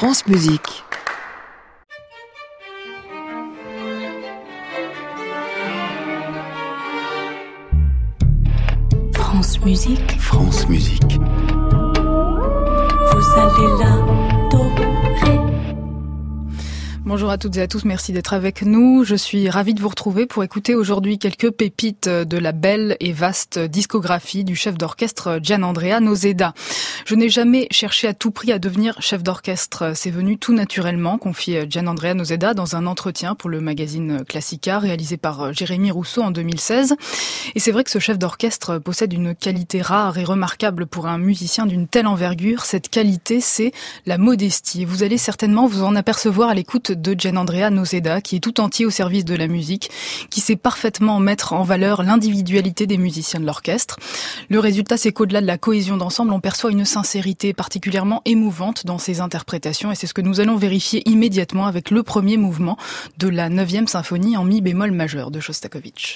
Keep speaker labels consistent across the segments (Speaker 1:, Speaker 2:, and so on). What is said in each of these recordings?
Speaker 1: France Musique.
Speaker 2: France Musique.
Speaker 3: France Musique.
Speaker 2: Vous allez l'adorer.
Speaker 4: Bonjour à toutes et à tous, merci d'être avec nous. Je suis ravie de vous retrouver pour écouter aujourd'hui quelques pépites de la belle et vaste discographie du chef d'orchestre Gianandrea Noseda. Je n'ai jamais cherché à tout prix à devenir chef d'orchestre. C'est venu tout naturellement, confie Gianandrea Noseda dans un entretien pour le magazine Classica réalisé par Jérémy Rousseau en 2016. Et c'est vrai que ce chef d'orchestre possède une qualité rare et remarquable pour un musicien d'une telle envergure. Cette qualité, c'est la modestie. Vous allez certainement vous en apercevoir à l'écoute de Gianandrea Noseda, qui est tout entier au service de la musique, qui sait parfaitement mettre en valeur l'individualité des musiciens de l'orchestre. Le résultat, c'est qu'au-delà de la cohésion d'ensemble, on perçoit une sincérité particulièrement émouvante dans ses interprétations, et c'est ce que nous allons vérifier immédiatement avec le premier mouvement de la 9e symphonie en mi bémol majeur de Shostakovich.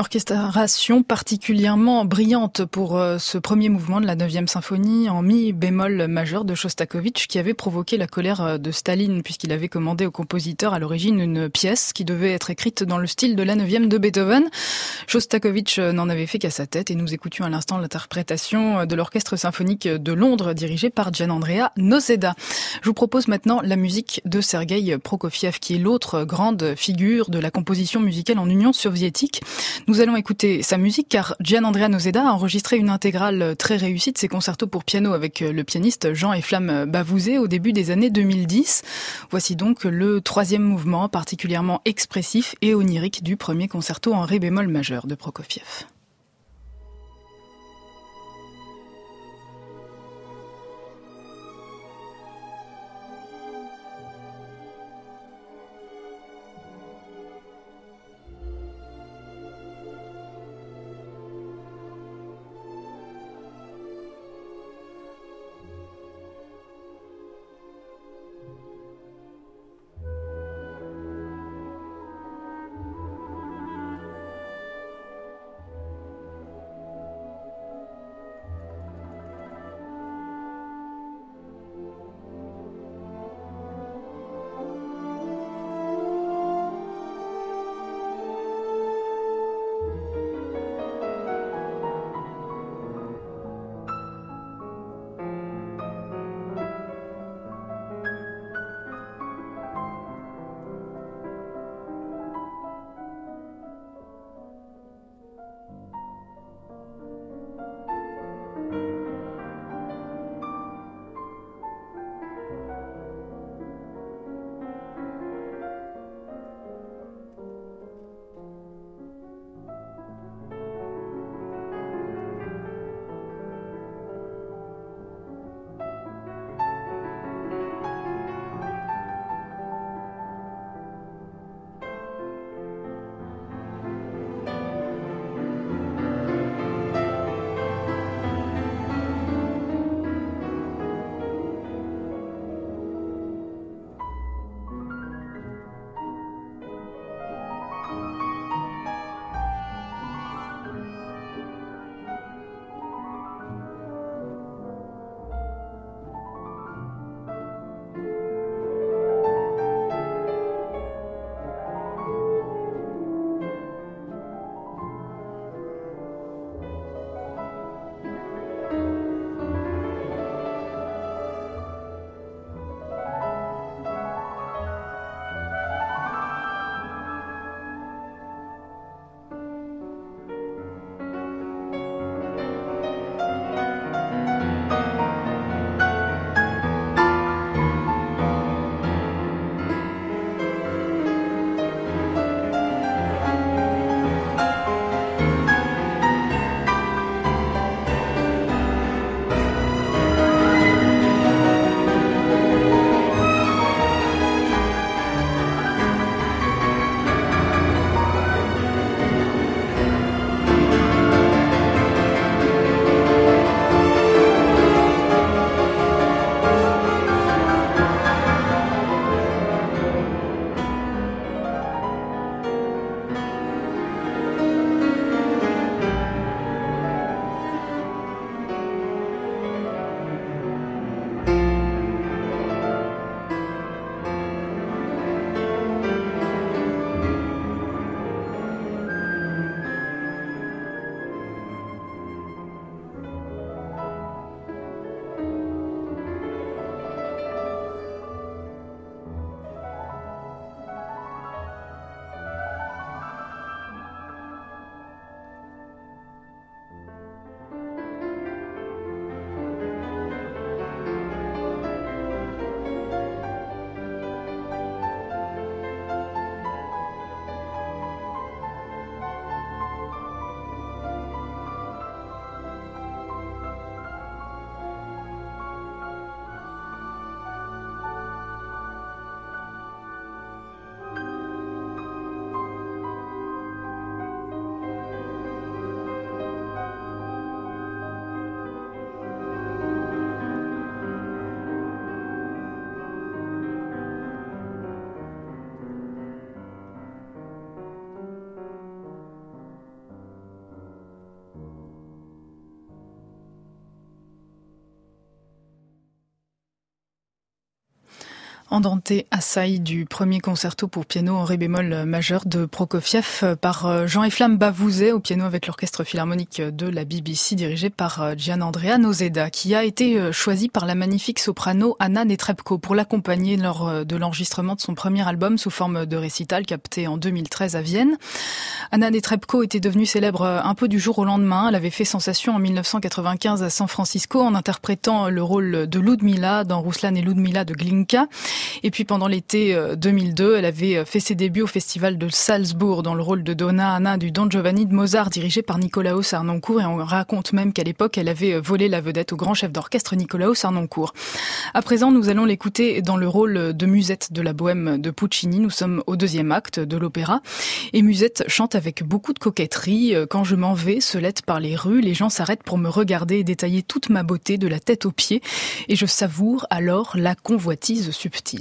Speaker 4: orchestration particulièrement brillante pour ce premier mouvement de la 9e symphonie en mi bémol majeur de Shostakovich, qui avait provoqué la colère de Staline puisqu'il avait commandé au compositeur à l'origine une pièce qui devait être écrite dans le style de la 9e de Beethoven. Shostakovich n'en avait fait qu'à sa tête et nous écoutions à l'instant l'interprétation de l'Orchestre symphonique de Londres dirigé par Gianandrea Noseda. Je vous propose maintenant la musique de Sergueï Prokofiev, qui est l'autre grande figure de la composition musicale en Union soviétique. Nous allons écouter sa musique car Gianandrea Noseda a enregistré une intégrale très réussie de ses concertos pour piano avec le pianiste Jean-Eflamme Bavouzet au début des années 2010. Voici donc le 3e mouvement particulièrement expressif et onirique du premier concerto en ré bémol majeur de Prokofiev. Andante Assai du premier concerto pour piano en ré bémol majeur de Prokofiev par Jean-Eflamme Bavouzet au piano avec l'orchestre philharmonique de la BBC dirigé par Gianandrea Noseda, qui a été choisi par la magnifique soprano Anna Netrebko pour l'accompagner lors de l'enregistrement de son premier album sous forme de récital capté en 2013 à Vienne. Anna Netrebko était devenue célèbre un peu du jour au lendemain. Elle avait fait sensation en 1995 à San Francisco en interprétant le rôle de Ludmila dans Ruslan et Ludmila de Glinka. Et puis pendant l'été 2002, elle avait fait ses débuts au festival de Salzbourg dans le rôle de Donna Anna du Don Giovanni de Mozart dirigé par Nicolaos Harnoncourt, et on raconte même qu'à l'époque elle avait volé la vedette au grand chef d'orchestre Nicolaos Harnoncourt. À présent, nous allons l'écouter dans le rôle de Musette de la Bohème de Puccini. Nous sommes au deuxième acte de l'opéra et Musette chante avec beaucoup de coquetterie. Quand je m'en vais, seulette par les rues, les gens s'arrêtent pour me regarder et détailler toute ma beauté de la tête aux pieds et je savoure alors la convoitise subtile.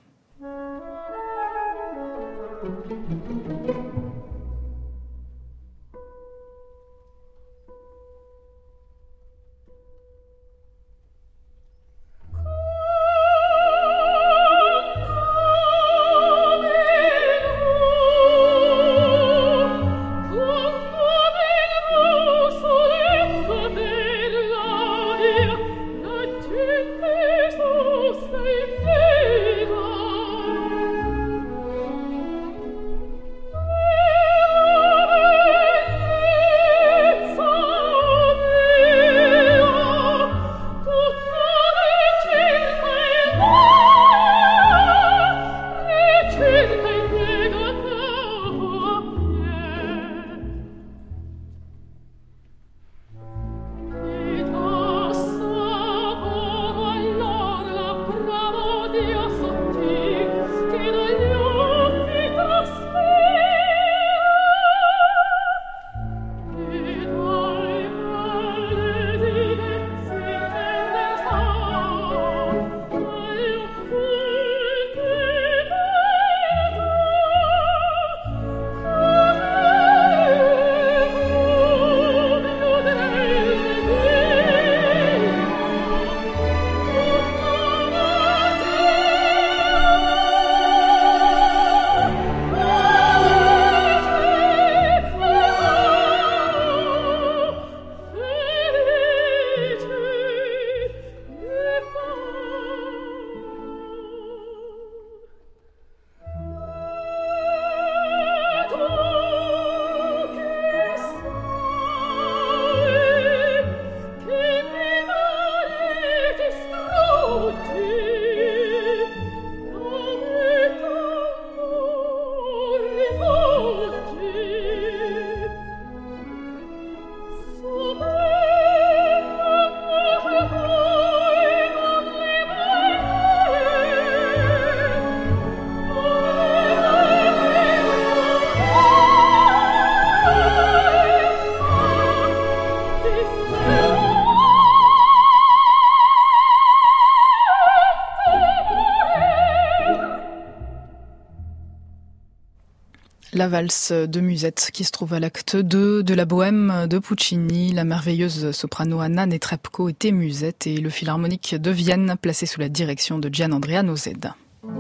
Speaker 4: La valse de Musette qui se trouve à l'acte 2 de la Bohème de Puccini. La merveilleuse soprano Anna Netrebko était Musette et le philharmonique de Vienne placé sous la direction de Gianandrea Noseda.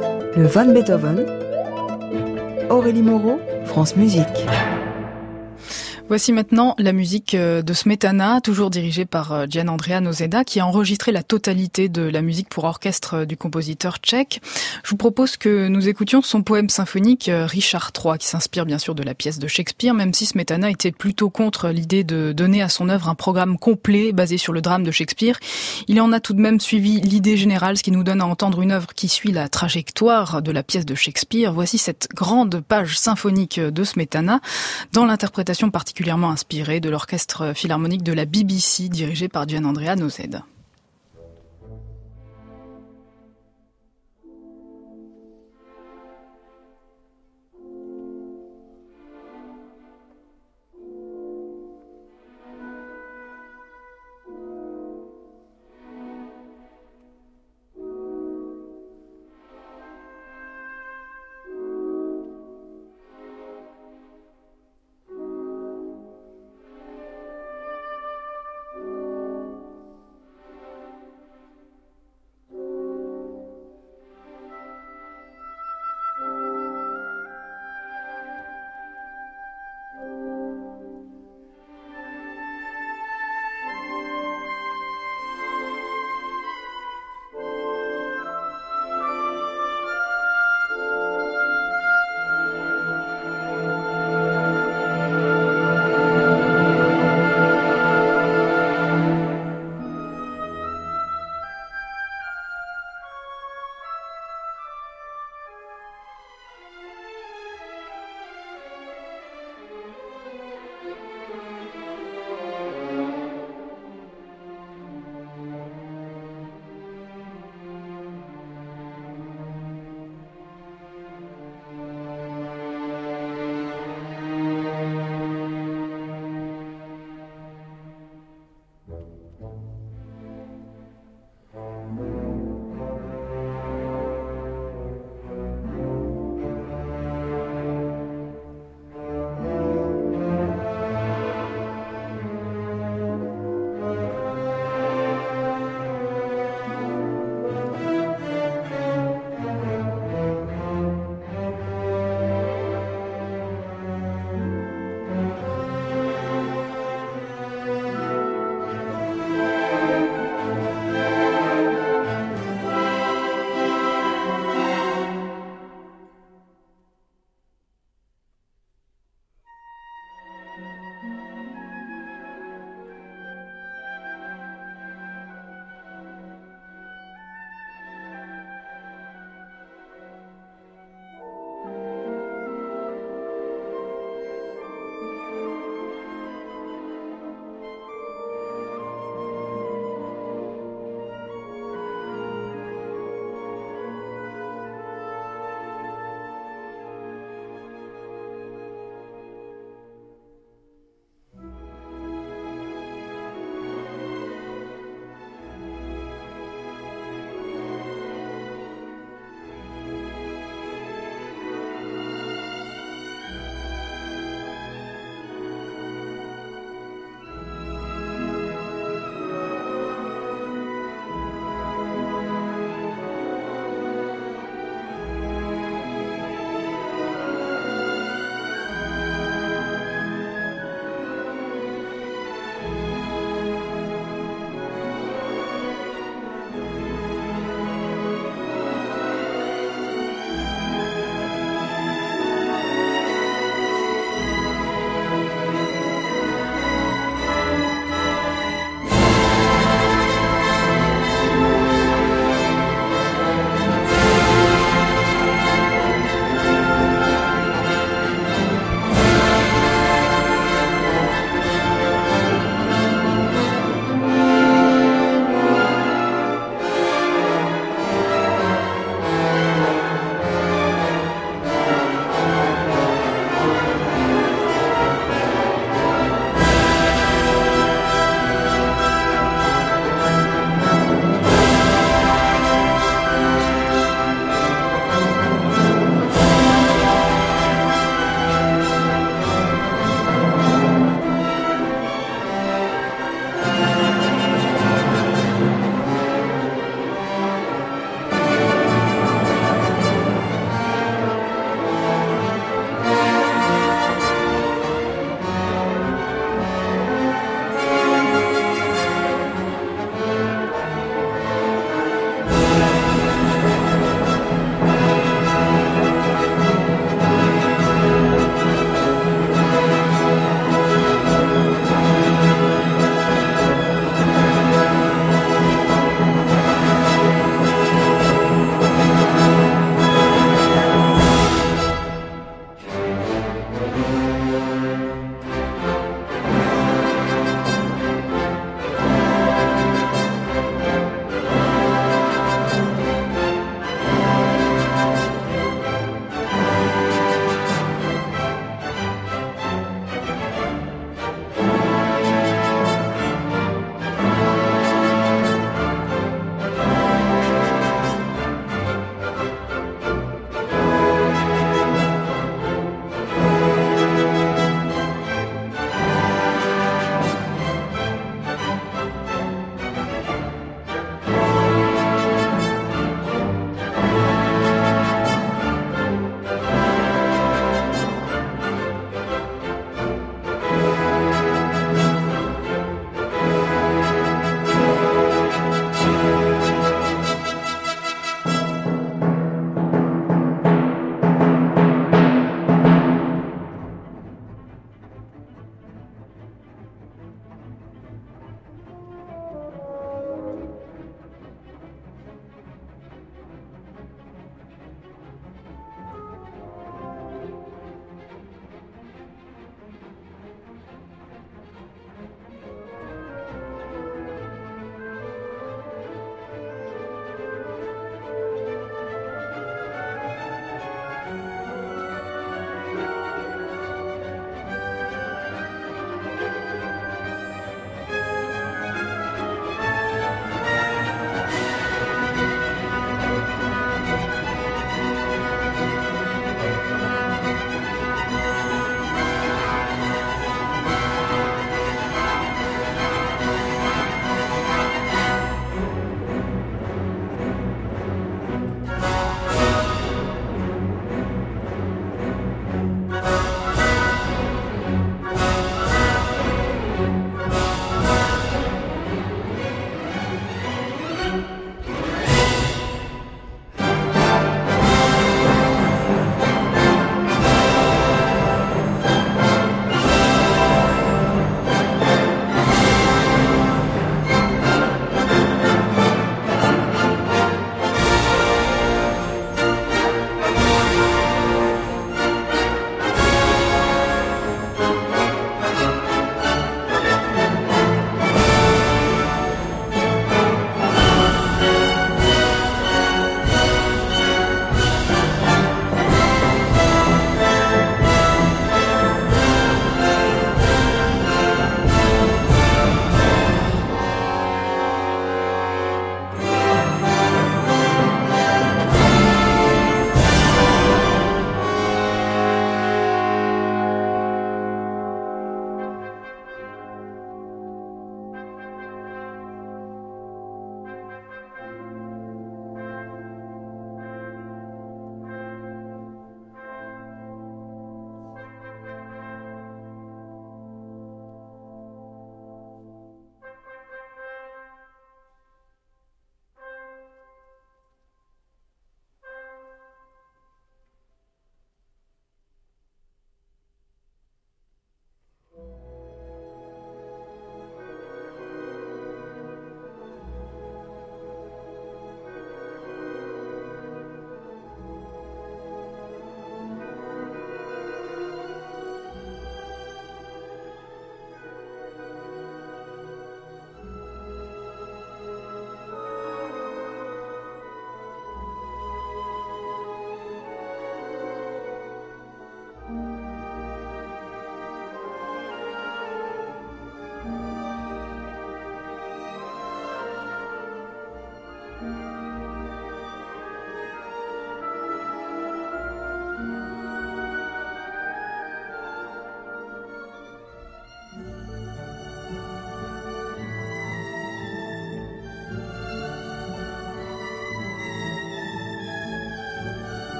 Speaker 1: Le Van Beethoven, Aurélie Moreau, France Musique.
Speaker 4: Voici maintenant la musique de Smetana, toujours dirigée par Gianandrea Noseda, qui a enregistré la totalité de la musique pour orchestre du compositeur tchèque. Je vous propose que nous écoutions son poème symphonique Richard III, qui s'inspire bien sûr de la pièce de Shakespeare, même si Smetana était plutôt contre l'idée de donner à son œuvre un programme complet basé sur le drame de Shakespeare. Il en a tout de même suivi l'idée générale, ce qui nous donne à entendre une œuvre qui suit la trajectoire de la pièce de Shakespeare. Voici cette grande page symphonique de Smetana, dans l'interprétation particulièrement inspirée de l'orchestre philharmonique de la BBC dirigé par Gianandrea Noseda.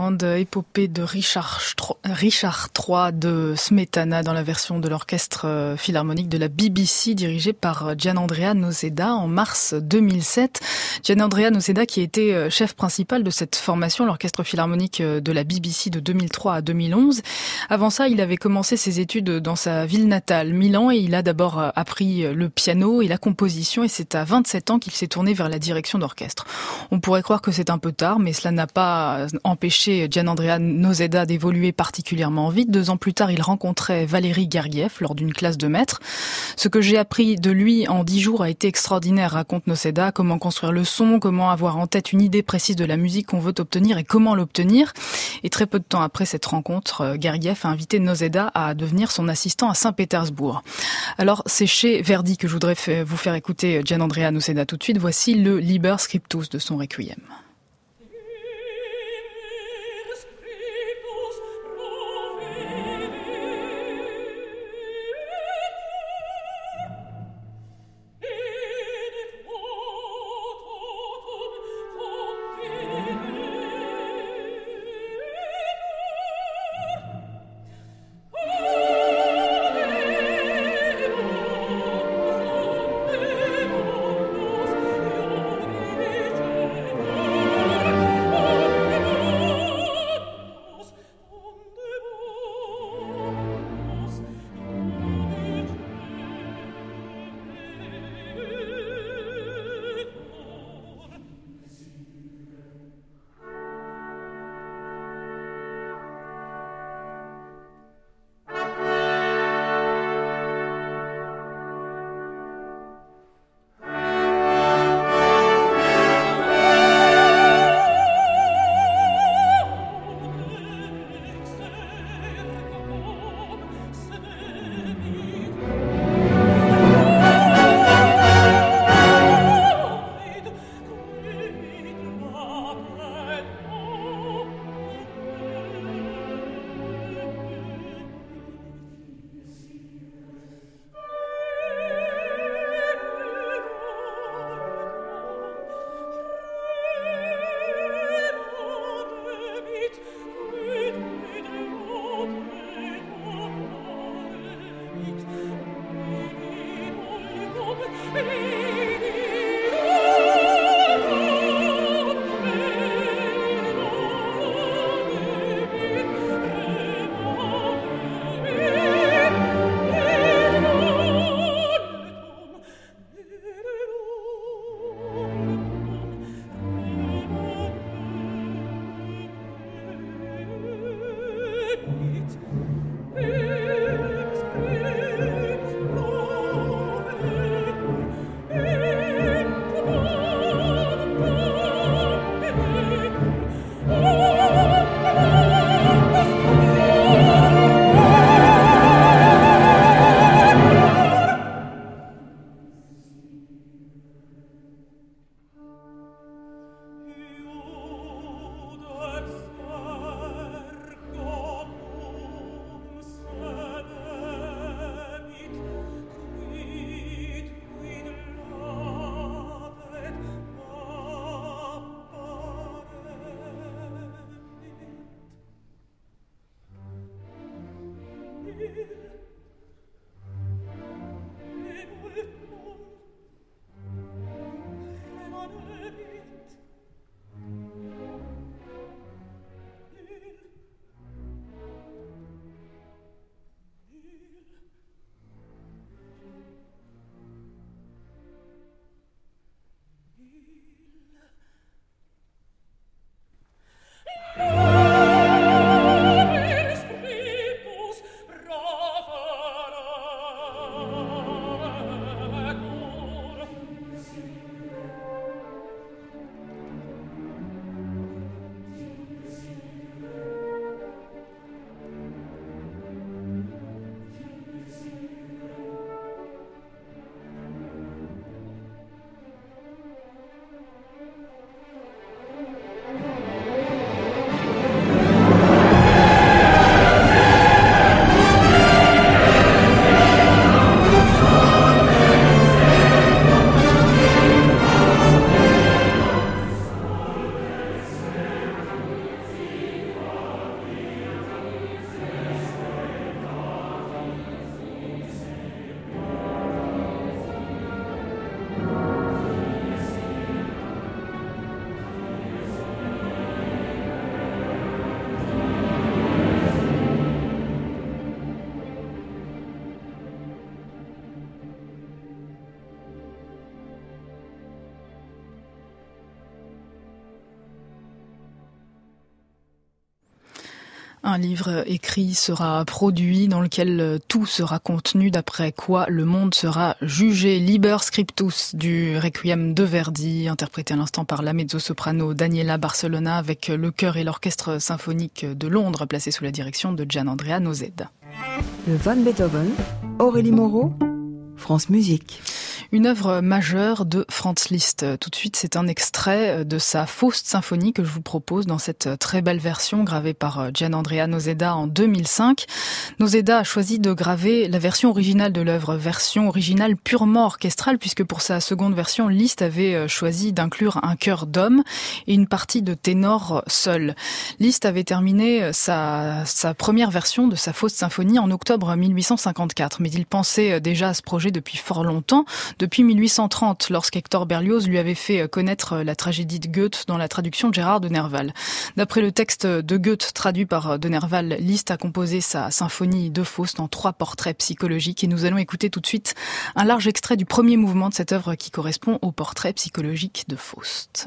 Speaker 4: grande épopée de Richard III de Smetana dans la version de l'orchestre philharmonique de la BBC dirigé par Gianandrea Noseda en mars 2007. Gianandrea Noseda qui était chef principal de cette formation, l'orchestre philharmonique de la BBC de 2003 à 2011. Avant ça, il avait commencé ses études dans sa ville natale, Milan, et il a d'abord appris le piano et la composition, et c'est à 27 ans qu'il s'est tourné vers la direction d'orchestre. On pourrait croire que c'est un peu tard, mais cela n'a pas empêché Gianandrea Noseda d'évoluer particulièrement vite. 2 ans plus tard, il rencontrait Valéry Gergiev lors d'une classe de maître. Ce que j'ai appris de lui en 10 jours a été extraordinaire, raconte Noseda. Comment construire le son, comment avoir en tête une idée précise de la musique qu'on veut obtenir et comment l'obtenir. Et très peu de temps après cette rencontre, Gergiev a invité Noseda à devenir son assistant à Saint-Pétersbourg. Alors, c'est chez Verdi que je voudrais vous faire écouter Gianandrea Noseda tout de suite. Voici le Liber Scriptus de son Requiem. Un livre écrit sera produit dans lequel tout sera contenu, d'après quoi le monde sera jugé. Liber Scriptus du Requiem de Verdi, interprété à l'instant par la mezzo-soprano Daniela Barcelona avec le chœur et l'orchestre symphonique de Londres placé sous la direction de Gianandrea Noseda.
Speaker 1: Le Van Beethoven, Aurélie Moreau, France Musique.
Speaker 4: Une œuvre majeure de Franz Liszt. Tout de suite, c'est un extrait de sa Faust symphonie que je vous propose dans cette très belle version gravée par Gianandrea Noseda en 2005. Noseda a choisi de graver la version originale de l'œuvre, version originale purement orchestrale, puisque pour sa seconde version, Liszt avait choisi d'inclure un chœur d'homme et une partie de ténor seul. Liszt avait terminé sa première version de sa Faust symphonie en octobre 1854, mais il pensait déjà à ce projet depuis fort longtemps, depuis 1830, lorsqu'Hector Berlioz lui avait fait connaître la tragédie de Goethe dans la traduction de Gérard de Nerval. D'après le texte de Goethe traduit par de Nerval, Liszt a composé sa symphonie de Faust en 3 portraits psychologiques et nous allons écouter tout de suite un large extrait du premier mouvement de cette œuvre qui correspond au portrait psychologique de Faust.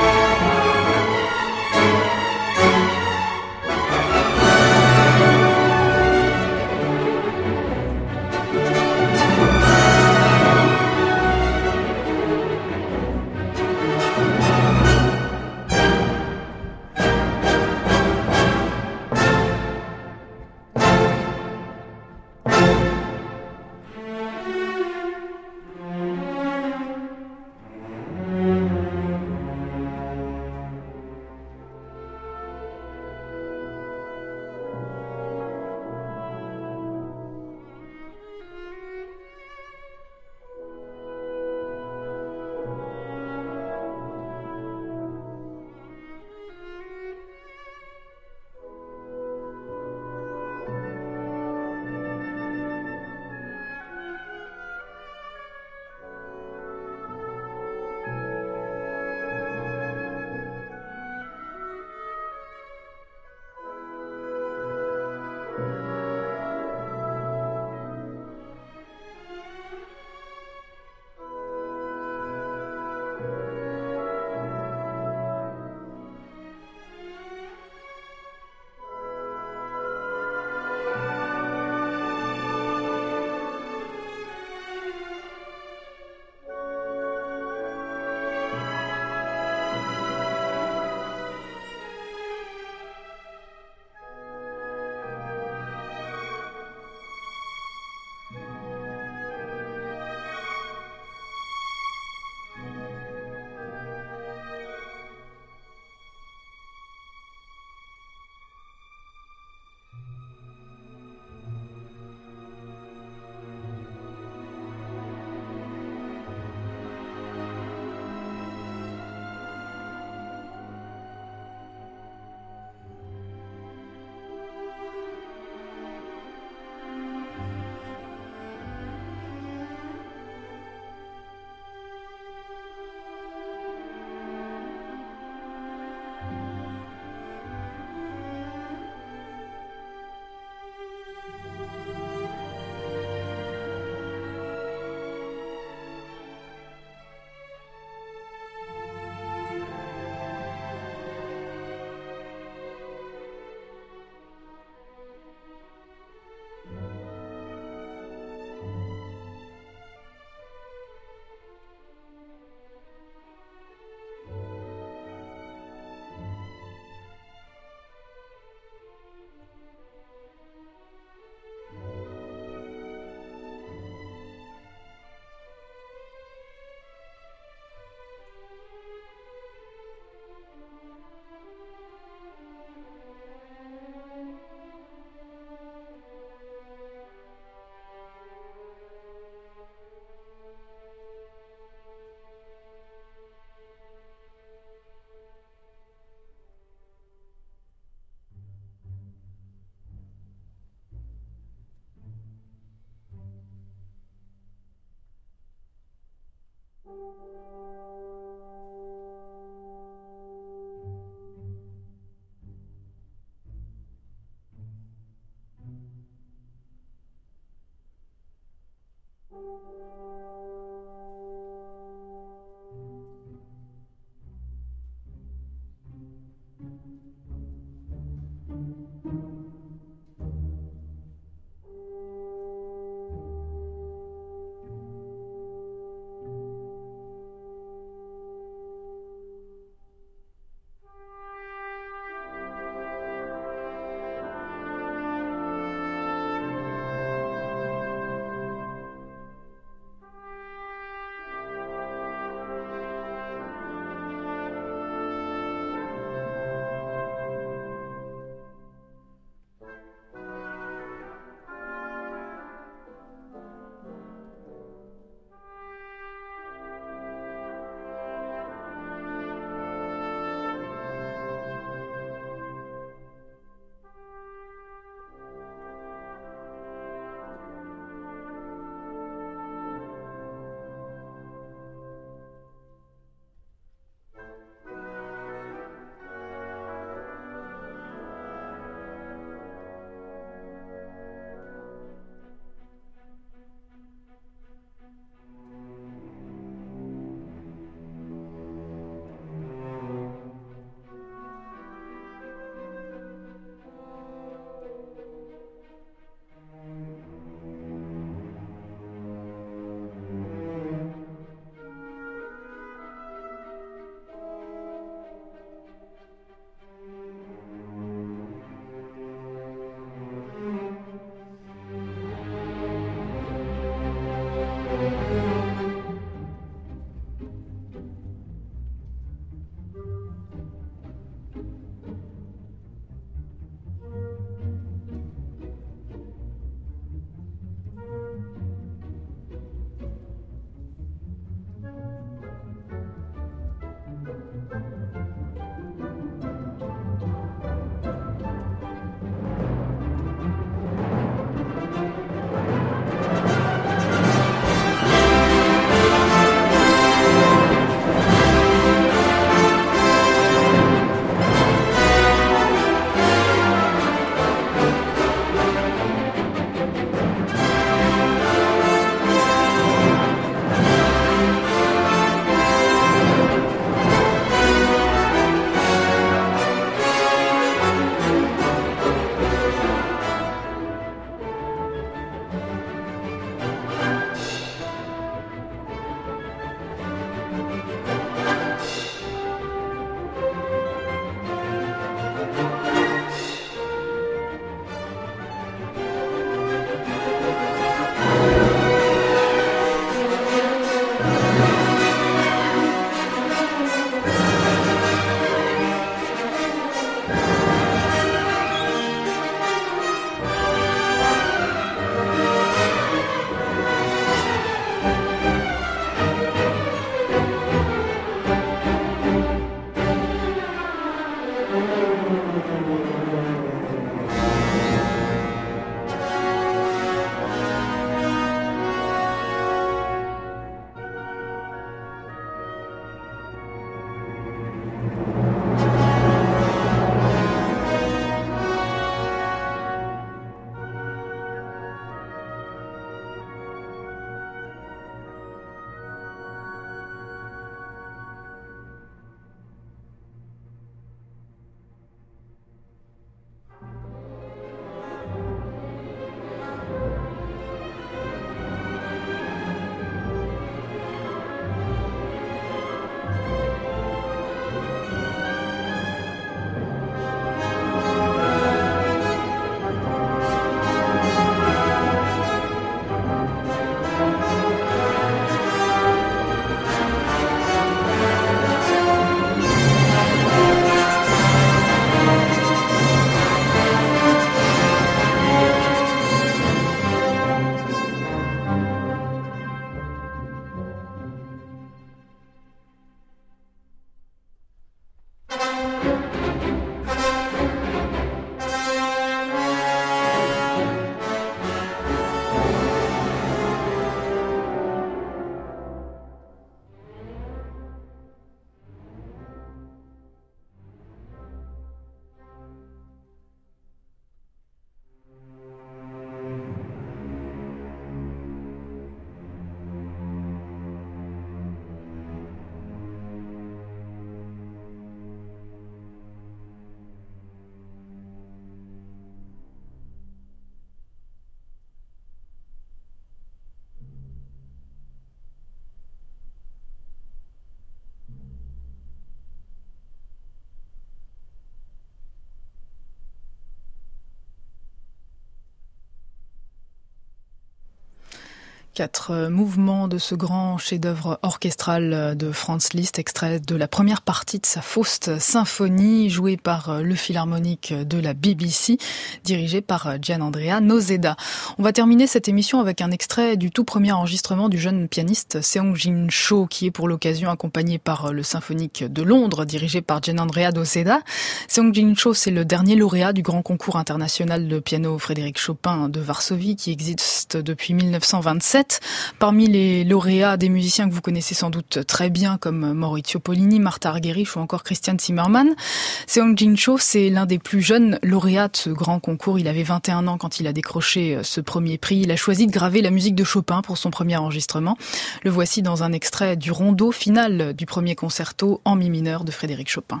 Speaker 4: 4 mouvements de ce grand chef-d'œuvre orchestral de Franz Liszt, extrait de la première partie de sa Faust symphonie, jouée par le Philharmonique de la BBC, dirigé par Gianandrea Noseda. On va terminer cette émission avec un extrait du tout premier enregistrement du jeune pianiste Seong-Jin Cho, qui est pour l'occasion accompagné par le Symphonique de Londres, dirigé par Gianandrea Noseda. Seong-Jin Cho, c'est le dernier lauréat du grand concours international de piano Frédéric Chopin de Varsovie, qui existe depuis 1927. Parmi les lauréats, des musiciens que vous connaissez sans doute très bien, comme Maurizio Pollini, Martha Argerich ou encore Christian Zimmermann. Seong-Jin Cho, c'est l'un des plus jeunes lauréats de ce grand concours. Il avait 21 ans quand il a décroché ce premier prix. Il a choisi de graver la musique de Chopin pour son premier enregistrement. Le voici dans un extrait du rondo final du premier concerto en mi mineur de Frédéric Chopin.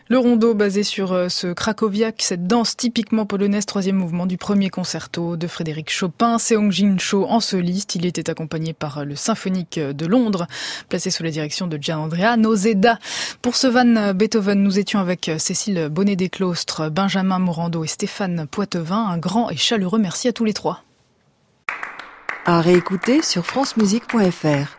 Speaker 4: Le rondo basé sur ce krakowiak, cette danse typiquement polonaise, troisième mouvement du premier concerto de Frédéric Chopin. Seong-Jin Cho en soliste. Il était accompagné par le Symphonique de Londres, placé sous la direction de Gianandrea Noseda. Pour ce Van Beethoven, nous étions avec Cécile Bonnet-Desclostres, Benjamin Morando et Stéphane Poitevin. Un grand et chaleureux merci à tous les trois.
Speaker 1: À réécouter sur francemusique.fr.